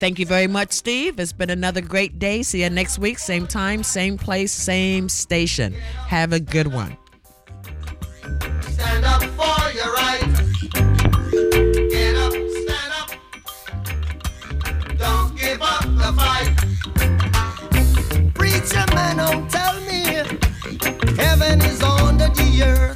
Thank you very much, Steve. It's been another great day. See you next week. Same time, same place, same station. Have a good one. Stand up for your right. Get up, stand up. Don't give up the fight. Preacher man, don't tell me heaven is under the earth.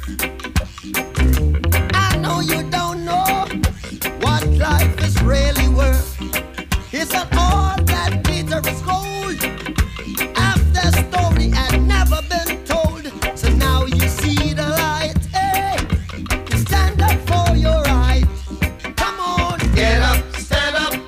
I know you don't know what life is really worth. It's not all that glitter is gold. Half the story had never been told. So now you see the light. Hey, stand up for your right. Come on, get up, stand up.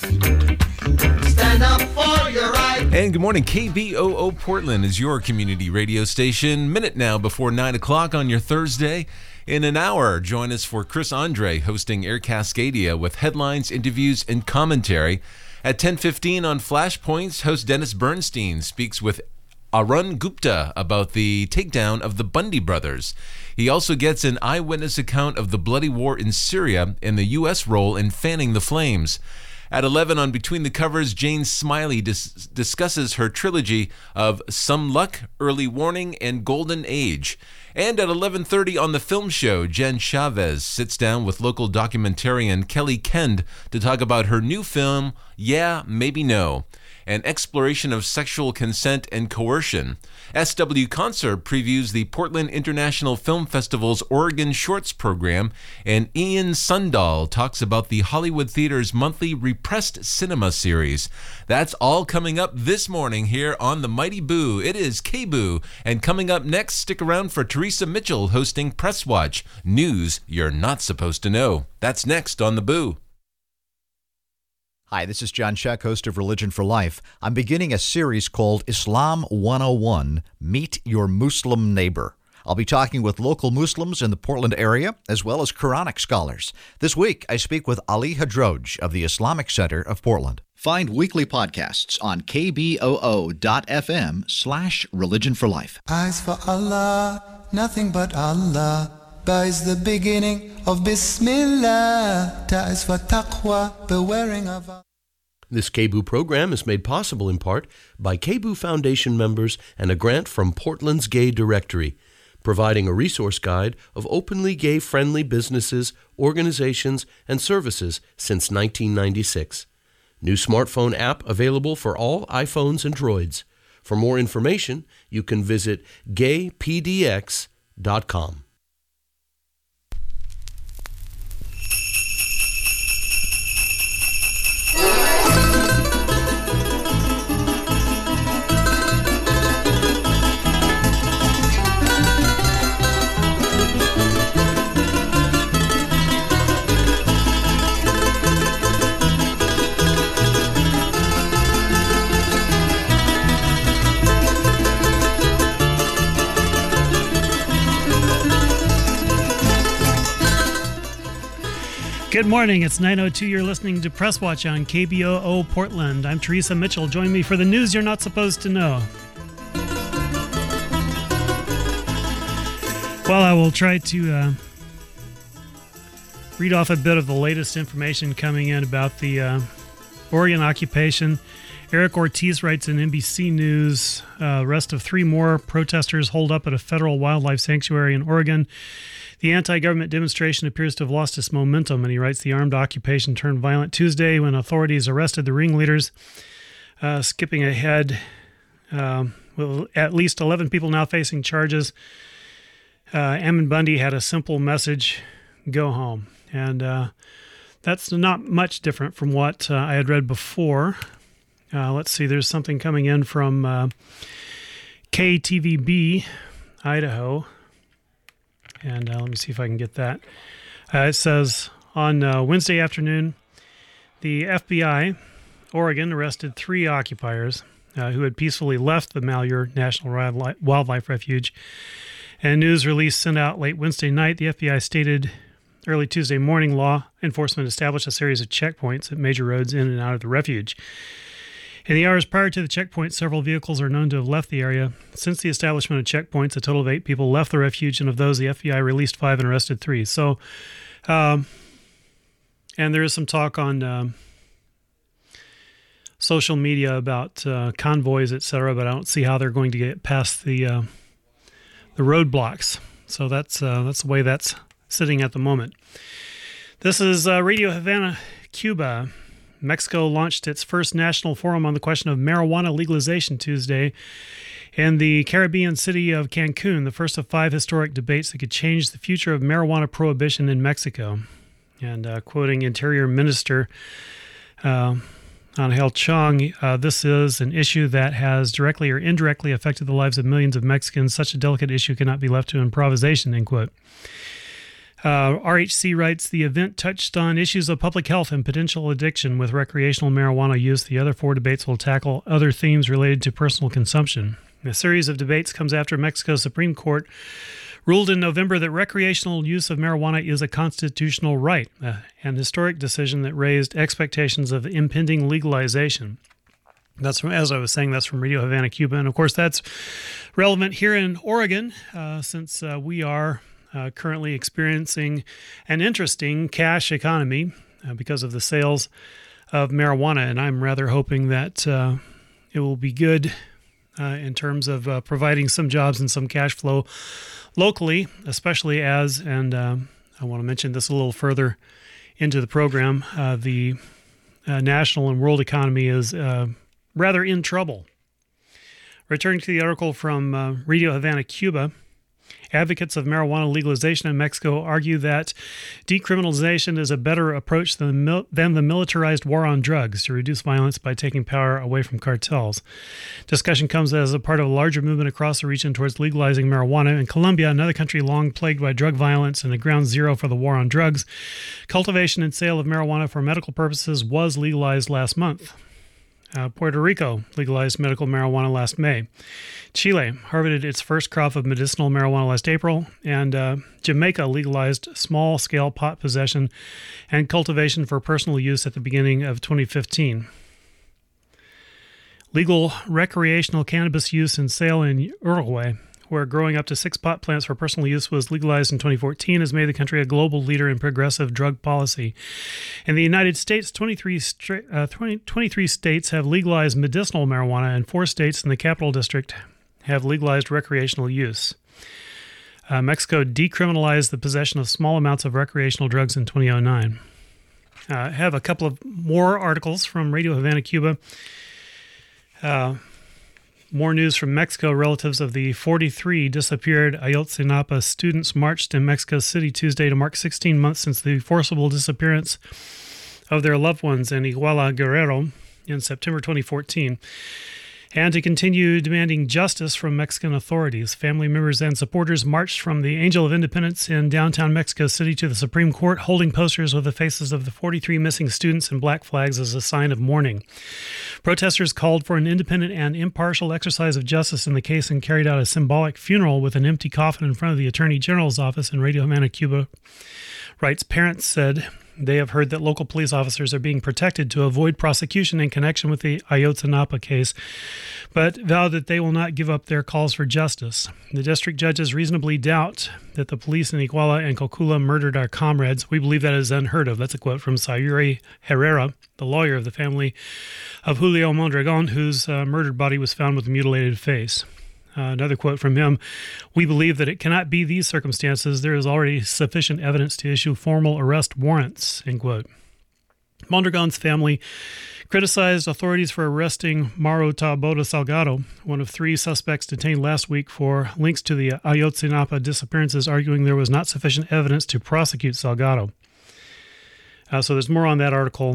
Stand up for your right. And good morning. KBOO Portland is your community radio station. Minute now before 9 o'clock on your Thursday. In an hour, join us for Chris Andre hosting Air Cascadia with headlines, interviews, and commentary. At 10:15 on Flashpoints, host Dennis Bernstein speaks with Arun Gupta about the takedown of the Bundy brothers. He also gets an eyewitness account of the bloody war in Syria and the U.S. role in fanning the flames. At 11 on Between the Covers, Jane Smiley discusses her trilogy of Some Luck, Early Warning, and Golden Age. And at 11:30 on The Film Show, Jen Chavez sits down with local documentarian Kelly Kend to talk about her new film, Yeah, Maybe No, an exploration of sexual consent and coercion. SW Concert previews the Portland International Film Festival's Oregon Shorts program, and Ian Sundall talks about the Hollywood Theater's monthly Repressed Cinema series. That's all coming up this morning here on the Mighty Boo. It is K-Boo, and coming up next, stick around for Teresa Mitchell hosting Press Watch, news you're not supposed to know. That's next on the Boo. Hi, this is John Sheck, host of Religion for Life. I'm beginning a series called Islam 101, Meet Your Muslim Neighbor. I'll be talking with local Muslims in the Portland area, as well as Quranic scholars. This week, I speak with Ali Hadroj of the Islamic Center of Portland. Find weekly podcasts on kboo.fm/Religion for Life. Eyes for Allah, nothing but Allah. Ba is the beginning of Bismillah. Ta is for taqwa, the wearing of Allah. This KBOO program is made possible in part by KBOO Foundation members and a grant from Portland's Gay Directory, providing a resource guide of openly gay-friendly businesses, organizations, and services since 1996. New smartphone app available for all iPhones and Droids. For more information, you can visit gaypdx.com. Good morning. It's 9:02. You're listening to Press Watch on KBOO Portland. I'm Teresa Mitchell. Join me for the news you're not supposed to know. Well, I will try to read off a bit of the latest information coming in about the Oregon occupation. Eric Ortiz writes in NBC News, arrest of 3 more protesters holed up at a federal wildlife sanctuary in Oregon. The anti-government demonstration appears to have lost its momentum, and he writes the armed occupation turned violent Tuesday when authorities arrested the ringleaders. Skipping ahead, with at least 11 people now facing charges. Ammon Bundy had a simple message, go home. And that's not much different from what I had read before. Let's see, there's something coming in from KTVB, Idaho. And let me see if I can get that. It says, on Wednesday afternoon, the FBI, Oregon, arrested 3 occupiers who had peacefully left the Malheur National Wildlife Refuge. And a news release sent out late Wednesday night, the FBI stated early Tuesday morning law enforcement established a series of checkpoints at major roads in and out of the refuge. In the hours prior to the checkpoint, several vehicles are known to have left the area. Since the establishment of checkpoints, a total of 8 people left the refuge, and of those, the FBI released 5 and arrested 3. So, and there is some talk on social media about convoys, etc., but I don't see how they're going to get past the roadblocks. So that's the way that's sitting at the moment. This is Radio Havana, Cuba. Mexico launched its first national forum on the question of marijuana legalization Tuesday in the Caribbean city of Cancun, the first of 5 historic debates that could change the future of marijuana prohibition in Mexico. And quoting Interior Minister Angel Chong, this is an issue that has directly or indirectly affected the lives of millions of Mexicans. Such a delicate issue cannot be left to improvisation, end quote. RHC writes, the event touched on issues of public health and potential addiction with recreational marijuana use. The other 4 debates will tackle other themes related to personal consumption. A series of debates comes after Mexico's Supreme Court ruled in November that recreational use of marijuana is a constitutional right, an historic decision that raised expectations of impending legalization. That's from, as I was saying, that's from Radio Havana, Cuba. And of course, that's relevant here in Oregon, since we are currently experiencing an interesting cash economy because of the sales of marijuana. And I'm rather hoping that it will be good in terms of providing some jobs and some cash flow locally, especially as, and I want to mention this a little further into the program, the national and world economy is rather in trouble. Returning to the article from Radio Havana, Cuba, advocates of marijuana legalization in Mexico argue that decriminalization is a better approach than the militarized war on drugs to reduce violence by taking power away from cartels. Discussion comes as a part of a larger movement across the region towards legalizing marijuana. In Colombia, another country long plagued by drug violence and the ground zero for the war on drugs, cultivation and sale of marijuana for medical purposes was legalized last month. Puerto Rico legalized medical marijuana last May. Chile harvested its first crop of medicinal marijuana last April, and Jamaica legalized small-scale pot possession and cultivation for personal use at the beginning of 2015. Legal recreational cannabis use and sale in Uruguay, where growing up to 6 pot plants for personal use was legalized in 2014, has made the country a global leader in progressive drug policy. In the United States, 23 states have legalized medicinal marijuana, and 4 states in the Capital District have legalized recreational use. Mexico decriminalized the possession of small amounts of recreational drugs in 2009. I have a couple of more articles from Radio Havana, Cuba. More news from Mexico. Relatives of the 43 disappeared Ayotzinapa students marched in Mexico City Tuesday to mark 16 months since the forcible disappearance of their loved ones in Iguala, Guerrero in September 2014, and to continue demanding justice from Mexican authorities. Family members and supporters marched from the Angel of Independence in downtown Mexico City to the Supreme Court, holding posters with the faces of the 43 missing students and black flags as a sign of mourning. Protesters called for an independent and impartial exercise of justice in the case and carried out a symbolic funeral with an empty coffin in front of the Attorney General's office. In Radio Havana, Cuba writes, parents said they have heard that local police officers are being protected to avoid prosecution in connection with the Ayotzinapa case, but vow that they will not give up their calls for justice. The district judges reasonably doubt that the police in Iguala and Cocula murdered our comrades. We believe that is unheard of. That's a quote from Sayuri Herrera, the lawyer of the family of Julio Mondragon, whose murdered body was found with a mutilated face. Another quote from him, we believe that it cannot be these circumstances. There is already sufficient evidence to issue formal arrest warrants, end quote. Mondragon's family criticized authorities for arresting Mauro Taboada Salgado, one of 3 suspects detained last week for links to the Ayotzinapa disappearances, arguing there was not sufficient evidence to prosecute Salgado. So there's more on that article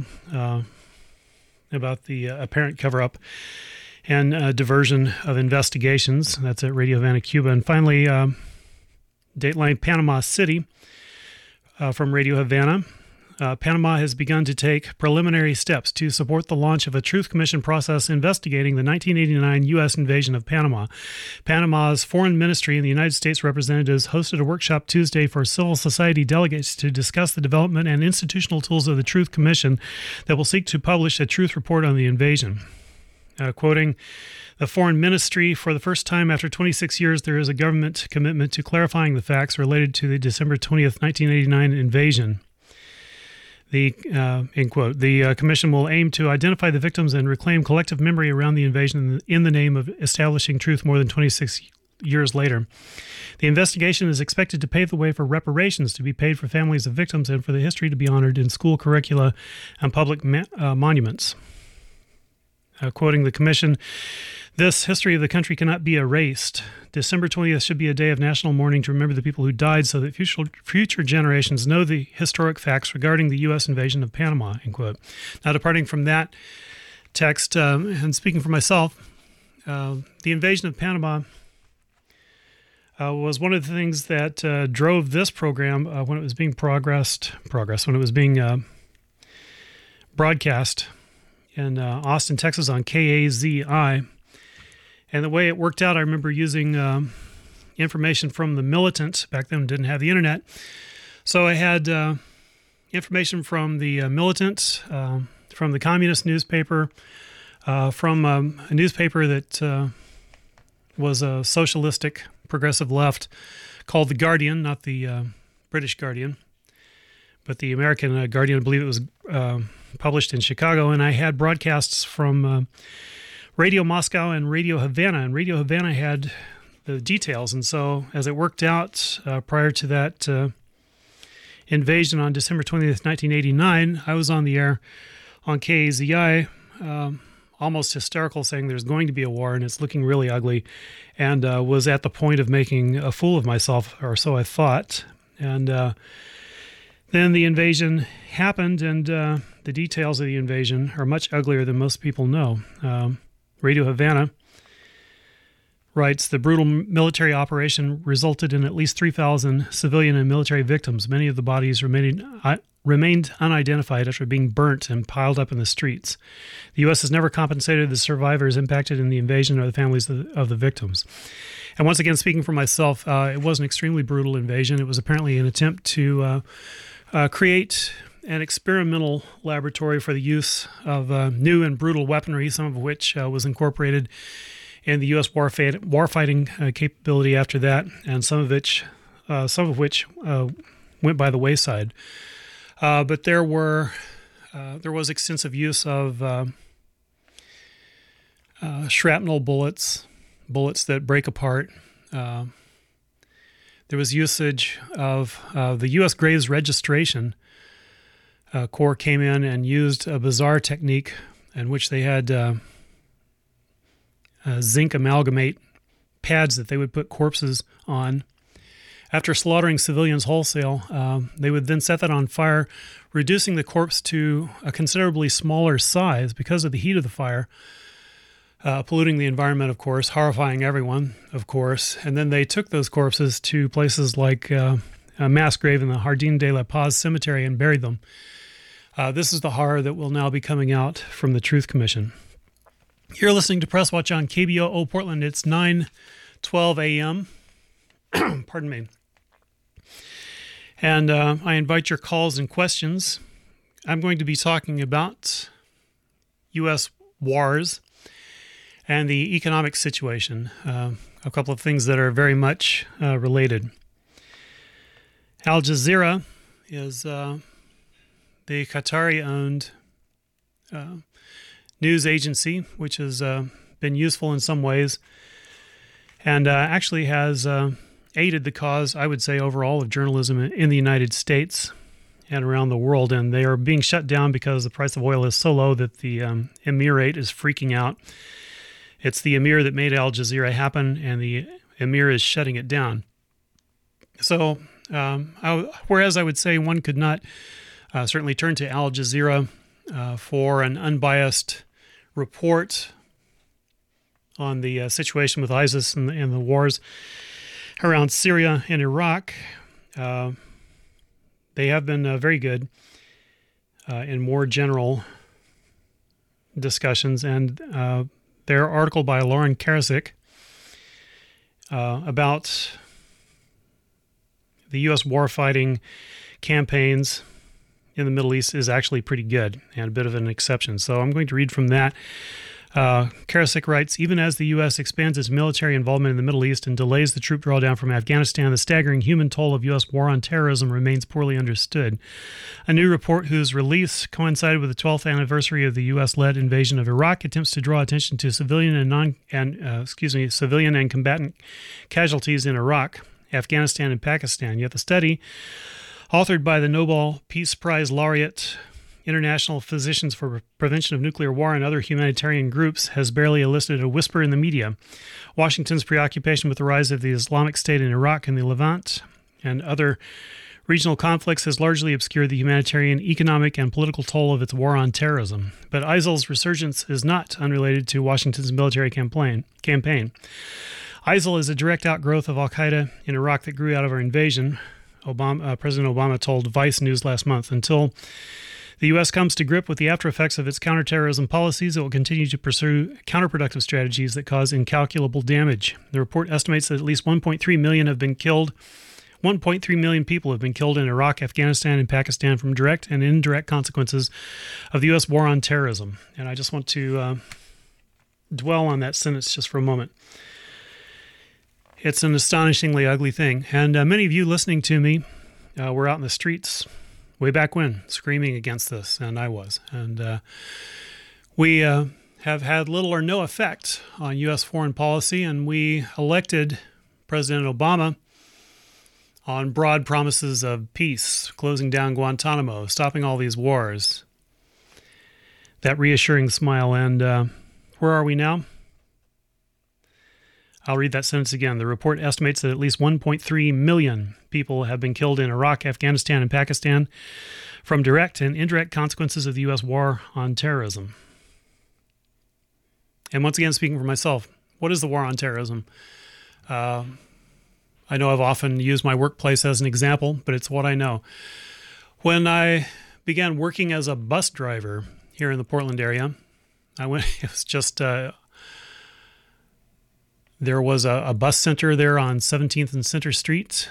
about the apparent cover-up and diversion of investigations. That's at Radio Havana, Cuba. And finally, Dateline Panama City from Radio Havana. Panama has begun to take preliminary steps to support the launch of a Truth Commission process investigating the 1989 U.S. invasion of Panama. Panama's foreign ministry and the United States representatives hosted a workshop Tuesday for civil society delegates to discuss the development and institutional tools of the Truth Commission that will seek to publish a truth report on the invasion. Quoting the foreign ministry, for the first time after 26 years, there is a government commitment to clarifying the facts related to the December 20th, 1989 invasion. end quote. The commission will aim to identify the victims and reclaim collective memory around the invasion in the name of establishing truth more than 26 years later. The investigation is expected to pave the way for reparations to be paid for families of victims and for the history to be honored in school curricula and public monuments. Quoting the commission, "This history of the country cannot be erased. December 20th should be a day of national mourning to remember the people who died so that future generations know the historic facts regarding the U.S. invasion of Panama," end quote. Now, departing from that text and speaking for myself, the invasion of Panama was one of the things that drove this program when it was being broadcast in Austin, Texas on KAZI. And the way it worked out, I remember using information from the Militant. Back then, didn't have the internet. So I had information from the Militant, from the Communist newspaper, from a newspaper that was a socialistic progressive left called The Guardian, not the British Guardian, but the American Guardian. I believe it was published in Chicago. And I had broadcasts from Radio Moscow and Radio Havana. And Radio Havana had the details. And so as it worked out prior to that invasion on December 20th, 1989, I was on the air on KAZI, almost hysterical, saying there's going to be a war and it's looking really ugly, and was at the point of making a fool of myself, or so I thought. And then the invasion happened, and the details of the invasion are much uglier than most people know. Radio Havana writes, "The brutal military operation resulted in at least 3,000 civilian and military victims. Many of the bodies remained unidentified after being burnt and piled up in the streets. The U.S. has never compensated the survivors impacted in the invasion or the families of the victims." And once again, speaking for myself, it was an extremely brutal invasion. It was apparently an attempt to create an experimental laboratory for the use of new and brutal weaponry, some of which was incorporated in the U.S. warfighting capability after that, and some of which went by the wayside. But there was extensive use of shrapnel bullets that break apart. There was usage of the U.S. Graves Registration Corps came in and used a bizarre technique in which they had zinc amalgamate pads that they would put corpses on. After slaughtering civilians wholesale, they would then set that on fire, reducing the corpse to a considerably smaller size because of the heat of the fire, polluting the environment, of course, horrifying everyone, of course. And then they took those corpses to places like a mass grave in the Jardin de la Paz Cemetery and buried them. This is the horror that will now be coming out from the Truth Commission. You're listening to Press Watch on KBOO Portland. It's 9:12 a.m. Pardon me. And I invite your calls and questions. I'm going to be talking about U.S. wars and the economic situation, a couple of things that are very much related. Al Jazeera is the Qatari-owned news agency, which has been useful in some ways, and actually has aided the cause, I would say, overall of journalism in the United States and around the world. And they are being shut down because the price of oil is so low that the Emirate is freaking out. It's the Emir that made Al Jazeera happen, and the Emir is shutting it down. So, whereas I would say one could not certainly turn to Al Jazeera for an unbiased report on the situation with ISIS and the wars around Syria and Iraq, they have been very good in more general discussions. And their article by Lauren Karasik about the U.S. warfighting campaigns in the Middle East is actually pretty good and a bit of an exception. So I'm going to read from that. Karasik writes, even as the U.S. expands its military involvement in the Middle East and delays the troop drawdown from Afghanistan, the staggering human toll of U.S. war on terrorism remains poorly understood. A new report whose release coincided with the 12th anniversary of the U.S.-led invasion of Iraq attempts to draw attention to civilian and combatant casualties in Iraq, Afghanistan, and Pakistan. Yet the study, authored by the Nobel Peace Prize laureate International Physicians for Prevention of Nuclear War and other humanitarian groups, has barely elicited a whisper in the media. Washington's preoccupation with the rise of the Islamic State in Iraq and the Levant and other regional conflicts has largely obscured the humanitarian, economic, and political toll of its war on terrorism. But ISIL's resurgence is not unrelated to Washington's military campaign. ISIL is a direct outgrowth of al-Qaeda in Iraq that grew out of our invasion, President Obama told Vice News last month. Until the U.S. comes to grip with the after effects of its counterterrorism policies, it will continue to pursue counterproductive strategies that cause incalculable damage. The report estimates that at least 1.3 million have been killed. 1.3 million people have been killed in Iraq, Afghanistan, and Pakistan from direct and indirect consequences of the U.S. war on terrorism. And I just want to dwell on that sentence just for a moment. It's an astonishingly ugly thing. And many of you listening to me were out in the streets way back when, screaming against this, and I was. And we have had little or no effect on U.S. foreign policy, and we elected President Obama on broad promises of peace, closing down Guantanamo, stopping all these wars. That reassuring smile. And where are we now? I'll read that sentence again. The report estimates that at least 1.3 million people have been killed in Iraq, Afghanistan, and Pakistan from direct and indirect consequences of the U.S. war on terrorism. And once again, speaking for myself, what is the war on terrorism? I know I've often used my workplace as an example, but it's what I know. When I began working as a bus driver here in the Portland area, it was just... There was a bus center there on 17th and Center Street.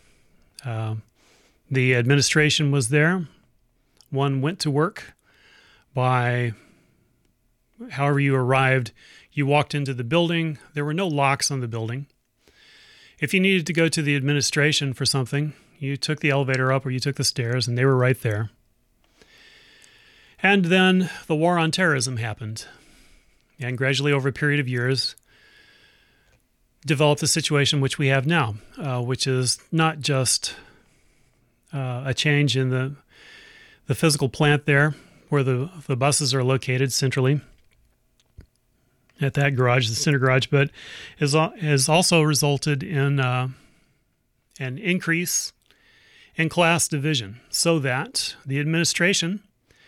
The administration was there. One went to work by however you arrived. You walked into the building. There were no locks on the building. If you needed to go to the administration for something, you took the elevator up or you took the stairs, and they were right there. And then the war on terrorism happened. And gradually over a period of years, developed the situation which we have now, which is not just a change in the physical plant there where the buses are located centrally at that garage, the center garage, but has also resulted in an increase in class division so that the administration,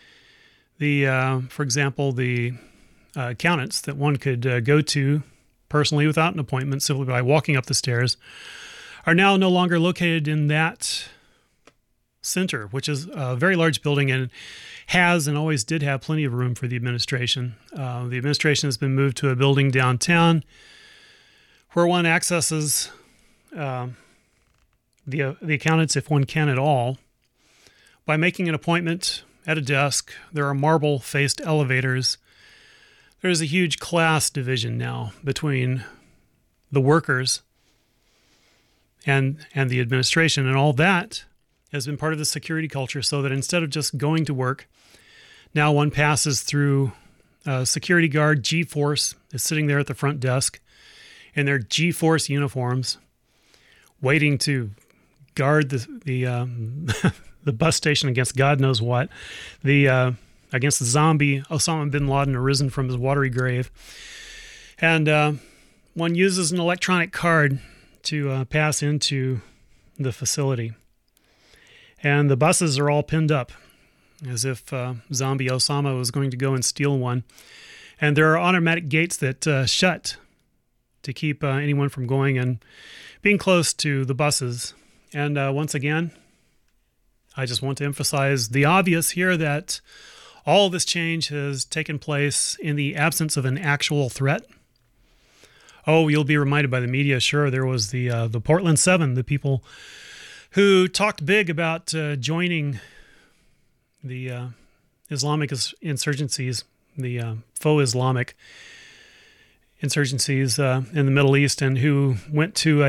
for example, the accountants that one could go to personally without an appointment, simply by walking up the stairs, are now no longer located in that center, which is a very large building and has and always did have plenty of room for the administration. The administration has been moved to a building downtown where one accesses the accountants, if one can at all, by making an appointment at a desk. There are marble-faced elevators. There's a huge class division now between the workers and the administration, and all that has been part of the security culture, so that instead of just going to work, now one passes through a security guard. G-Force is sitting there at the front desk in their G-Force uniforms, waiting to guard the bus station against God knows what. Against the zombie Osama bin Laden arisen from his watery grave. And one uses an electronic card to pass into the facility. And the buses are all pinned up as if zombie Osama was going to go and steal one. And there are automatic gates that shut to keep anyone from going and being close to the buses. And once again, I just want to emphasize the obvious here that all this change has taken place in the absence of an actual threat. Oh, you'll be reminded by the media, sure, there was the Portland 7, the people who talked big about joining the Islamic insurgencies, the faux Islamic insurgencies in the Middle East, and who went to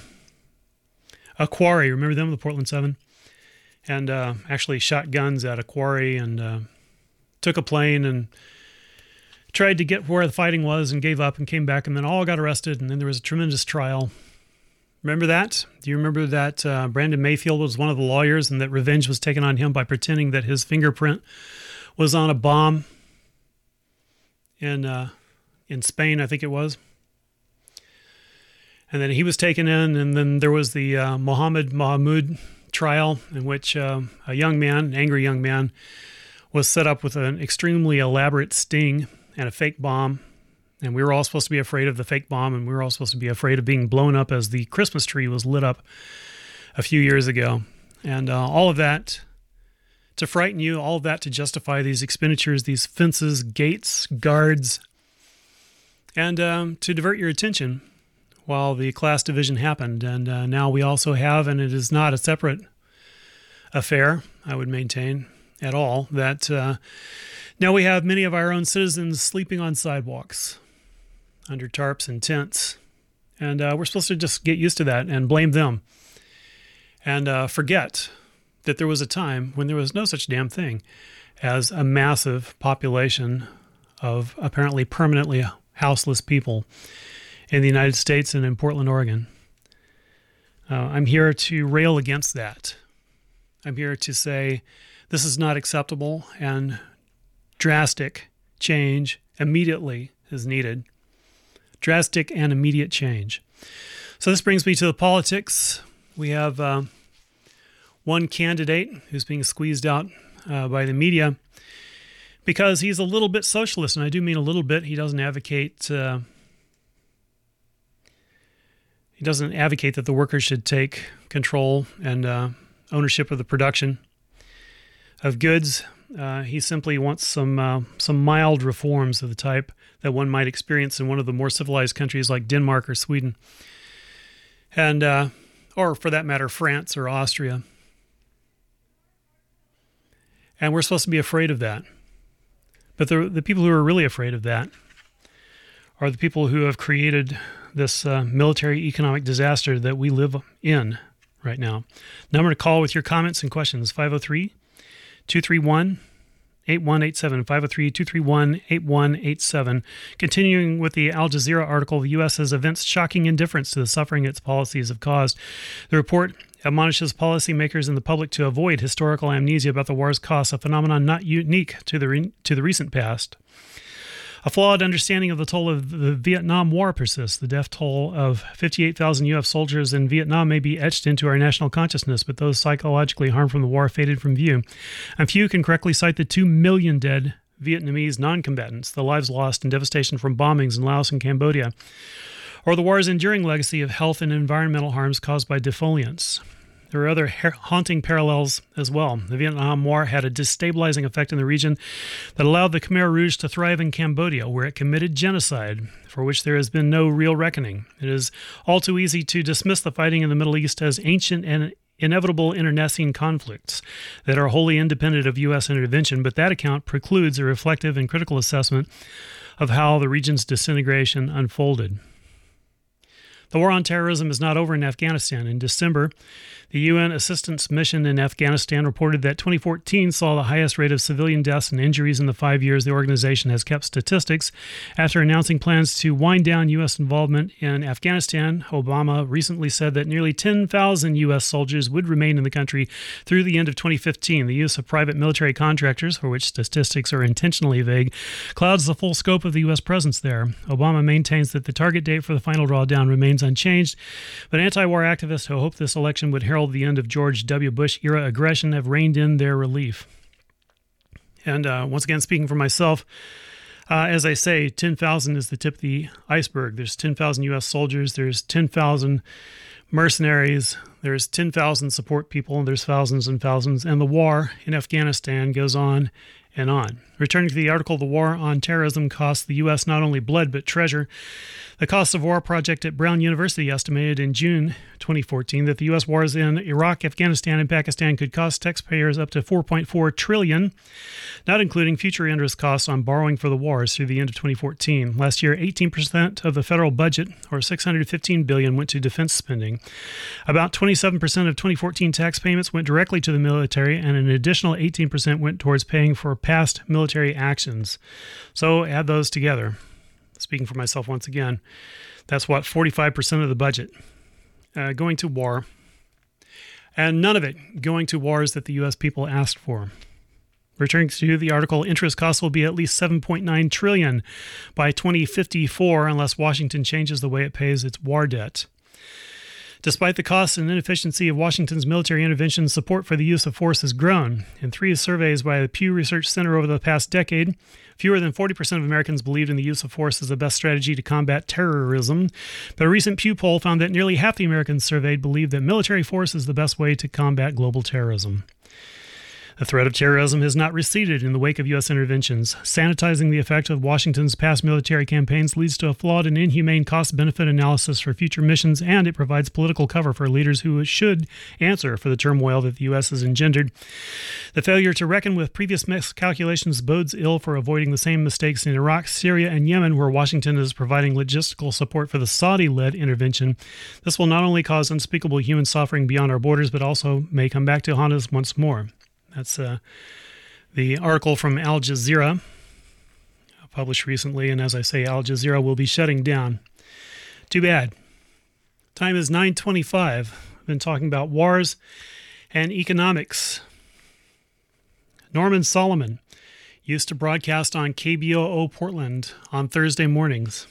a quarry. Remember them, the Portland 7? And actually shot guns at a quarry and took a plane and tried to get where the fighting was and gave up and came back, and then all got arrested, and then there was a tremendous trial. Remember that? Do you remember that Brandon Mayfield was one of the lawyers and that revenge was taken on him by pretending that his fingerprint was on a bomb in Spain, I think it was? And then he was taken in, and then there was the Mohammed Mahmoud trial in which a young man, an angry young man, was set up with an extremely elaborate sting and a fake bomb. And we were all supposed to be afraid of the fake bomb, and we were all supposed to be afraid of being blown up as the Christmas tree was lit up a few years ago. And all of that to frighten you, all of that to justify these expenditures, these fences, gates, guards, and to divert your attention while the class division happened. And now we also have, and it is not a separate affair, I would maintain, at all, that now we have many of our own citizens sleeping on sidewalks under tarps and tents. And we're supposed to just get used to that and blame them and forget that there was a time when there was no such damn thing as a massive population of apparently permanently houseless people in the United States and in Portland, Oregon. I'm here to rail against that. I'm here to say this is not acceptable, and drastic change immediately is needed. Drastic and immediate change. So this brings me to the politics. We have one candidate who's being squeezed out by the media because he's a little bit socialist, and I do mean a little bit. He doesn't advocate that the workers should take control and ownership of the production of goods. He simply wants some mild reforms of the type that one might experience in one of the more civilized countries like Denmark or Sweden, and or for that matter, France or Austria. And we're supposed to be afraid of that. But the people who are really afraid of that are the people who have created this military economic disaster that we live in right now. Number to call with your comments and questions, 503-231-8187, 503-231-8187. Continuing with the Al Jazeera article, the U.S. has evinced shocking indifference to the suffering its policies have caused. The report admonishes policymakers and the public to avoid historical amnesia about the war's costs, a phenomenon not unique to the recent past. A flawed understanding of the toll of the Vietnam War persists. The death toll of 58,000 U.S. soldiers in Vietnam may be etched into our national consciousness, but those psychologically harmed from the war faded from view. And few can correctly cite the 2 million dead Vietnamese non-combatants, the lives lost and devastation from bombings in Laos and Cambodia, or the war's enduring legacy of health and environmental harms caused by defoliants. There are other haunting parallels as well. The Vietnam War had a destabilizing effect in the region that allowed the Khmer Rouge to thrive in Cambodia, where it committed genocide, for which there has been no real reckoning. It is all too easy to dismiss the fighting in the Middle East as ancient and inevitable internecine conflicts that are wholly independent of U.S. intervention, but that account precludes a reflective and critical assessment of how the region's disintegration unfolded. The war on terrorism is not over in Afghanistan. In December, the UN Assistance Mission in Afghanistan reported that 2014 saw the highest rate of civilian deaths and injuries in the 5 years the organization has kept statistics. After announcing plans to wind down U.S. involvement in Afghanistan, Obama recently said that nearly 10,000 U.S. soldiers would remain in the country through the end of 2015. The use of private military contractors, for which statistics are intentionally vague, clouds the full scope of the U.S. presence there. Obama maintains that the target date for the final drawdown remains unchanged, but anti-war activists who hope this election would herald the end of George W. Bush-era aggression have reined in their relief. And once again, speaking for myself, as I say, 10,000 is the tip of the iceberg. There's 10,000 U.S. soldiers, there's 10,000 mercenaries, there's 10,000 support people, and there's thousands and thousands. And the war in Afghanistan goes on and on. Returning to the article, the war on terrorism costs the U.S. not only blood but treasure. The Cost of War Project at Brown University estimated in June 2014 that the U.S. wars in Iraq, Afghanistan, and Pakistan could cost taxpayers up to $4.4 trillion, not including future interest costs on borrowing for the wars through the end of 2014. Last year, 18% of the federal budget, or $615 billion, went to defense spending. About 27% of 2014 tax payments went directly to the military, and an additional 18% went towards paying for past military actions. So add those together. Speaking for myself once again, that's what, 45% of the budget going to war, and none of it going to wars that the U.S. people asked for. Returning to the article, interest costs will be at least $7.9 trillion by 2054 unless Washington changes the way it pays its war debt. Despite the cost and inefficiency of Washington's military intervention, support for the use of force has grown. In 3 surveys by the Pew Research Center over the past decade, fewer than 40% of Americans believed in the use of force as the best strategy to combat terrorism. But a recent Pew poll found that nearly half the Americans surveyed believed that military force is the best way to combat global terrorism. The threat of terrorism has not receded in the wake of U.S. interventions. Sanitizing the effect of Washington's past military campaigns leads to a flawed and inhumane cost-benefit analysis for future missions, and it provides political cover for leaders who should answer for the turmoil that the U.S. has engendered. The failure to reckon with previous miscalculations bodes ill for avoiding the same mistakes in Iraq, Syria, and Yemen, where Washington is providing logistical support for the Saudi-led intervention. This will not only cause unspeakable human suffering beyond our borders, but also may come back to haunt us once more. That's the article from Al Jazeera, published recently, and as I say, Al Jazeera will be shutting down. Too bad. Time is 9:25. I've been talking about wars and economics. Norman Solomon used to broadcast on KBOO Portland on Thursday mornings.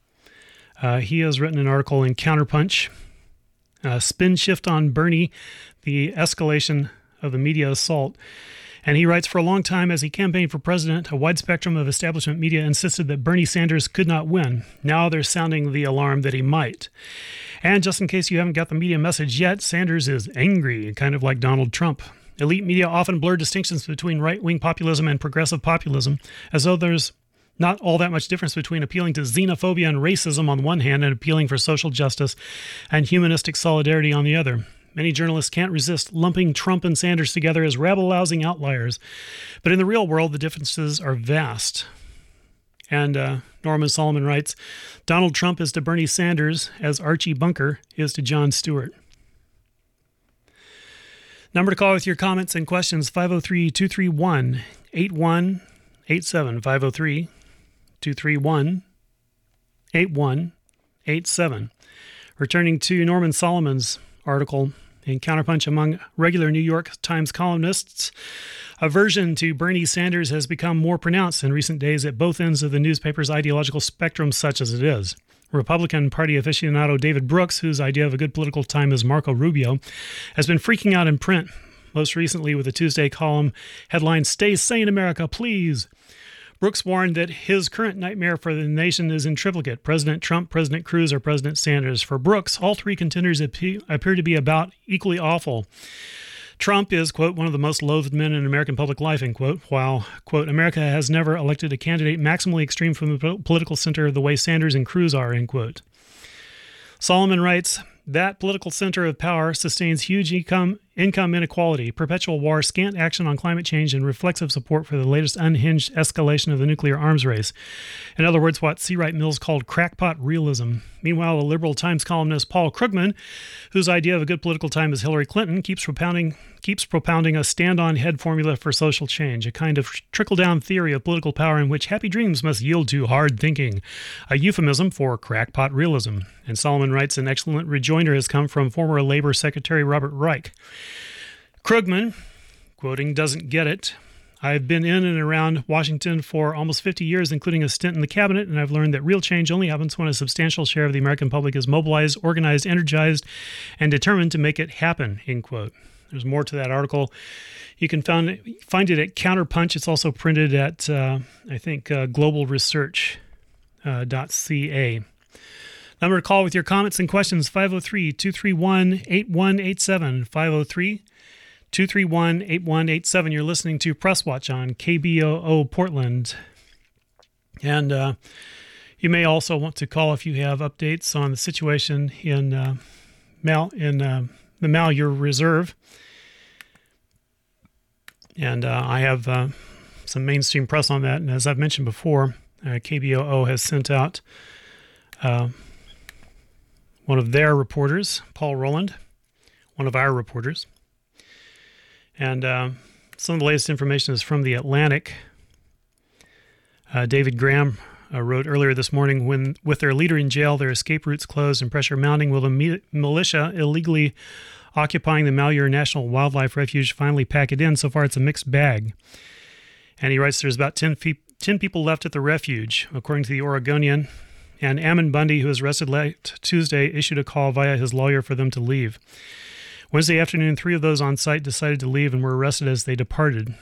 He has written an article in Counterpunch, Spin Shift on Bernie, the Escalation of the Media Assault. And he writes, for a long time as he campaigned for president, a wide spectrum of establishment media insisted that Bernie Sanders could not win. Now they're sounding the alarm that he might. And just in case you haven't got the media message yet, Sanders is angry, kind of like Donald Trump. Elite media often blur distinctions between right-wing populism and progressive populism, as though there's not all that much difference between appealing to xenophobia and racism on one hand and appealing for social justice and humanistic solidarity on the other. Many journalists can't resist lumping Trump and Sanders together as rabble-rousing outliers. But in the real world, the differences are vast. And Norman Solomon writes, Donald Trump is to Bernie Sanders as Archie Bunker is to Jon Stewart. Number to call with your comments and questions, 503-231-8187, 503-231-8187. Returning to Norman Solomon's article in Counterpunch, among regular New York Times columnists, aversion to Bernie Sanders has become more pronounced in recent days at both ends of the newspaper's ideological spectrum, such as it is. Republican Party aficionado David Brooks, whose idea of a good political time is Marco Rubio, has been freaking out in print, most recently with a Tuesday column headline, "Stay sane, America, please." Brooks warned that his current nightmare for the nation is in triplicate: President Trump, President Cruz, or President Sanders. For Brooks, all three contenders appear to be about equally awful. Trump is, quote, one of the most loathed men in American public life, end quote, while, quote, America has never elected a candidate maximally extreme from the political center the way Sanders and Cruz are, end quote. Solomon writes, that political center of power sustains huge income inequality, perpetual war, scant action on climate change, and reflexive support for the latest unhinged escalation of the nuclear arms race. In other words, what C. Wright Mills called crackpot realism. Meanwhile, the liberal Times columnist Paul Krugman, whose idea of a good political time is Hillary Clinton, keeps propounding a stand-on-head formula for social change, a kind of trickle-down theory of political power in which happy dreams must yield to hard thinking, a euphemism for crackpot realism. And Solomon writes, an excellent rejoinder has come from former Labor Secretary Robert Reich. Krugman, quoting, doesn't get it. I've been in and around Washington for almost 50 years, including a stint in the cabinet, and I've learned that real change only happens when a substantial share of the American public is mobilized, organized, energized, and determined to make it happen, end quote. There's more to that article. You can find it at Counterpunch. It's also printed at, globalresearch.ca. Number to call with your comments and questions, 503-231-8187, 231-8187. You're listening to Press Watch on KBOO Portland. And you may also want to call if you have updates on the situation in the Malheur Reserve. And I have some mainstream press on that. And as I've mentioned before, KBOO has sent out one of their reporters, Paul Rowland, one of our reporters. And some of the latest information is from The Atlantic. David Graham wrote earlier this morning, when with their leader in jail, their escape routes closed, and pressure mounting, will the militia illegally occupying the Malheur National Wildlife Refuge finally pack it in? So far, it's a mixed bag. And he writes there's about 10 people left at the refuge, according to the Oregonian. And Ammon Bundy, who was arrested late Tuesday, issued a call via his lawyer for them to leave. Wednesday afternoon, 3 of those on site decided to leave and were arrested as they departed.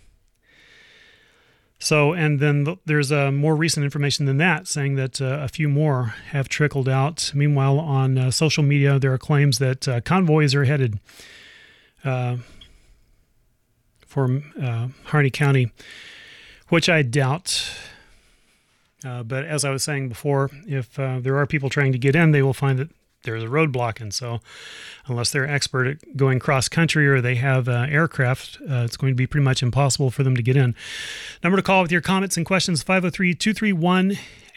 So, and then there's more recent information than that, saying that a few more have trickled out. Meanwhile, on social media, there are claims that convoys are headed for Harney County, which I doubt. But as I was saying before, if there are people trying to get in, they will find that there's a roadblock. And so unless they're expert at going cross-country or they have aircraft, it's going to be pretty much impossible for them to get in. Number to call with your comments and questions, 503-231-8187,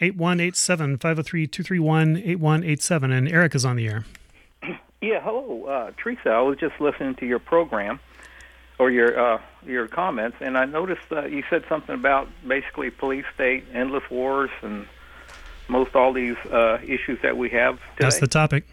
503-231-8187. And Eric is on the air. Yeah, hello, Teresa. I was just listening to your program or your comments, and I noticed you said something about basically police state, endless wars, and most all these issues that we have today. That's the topic.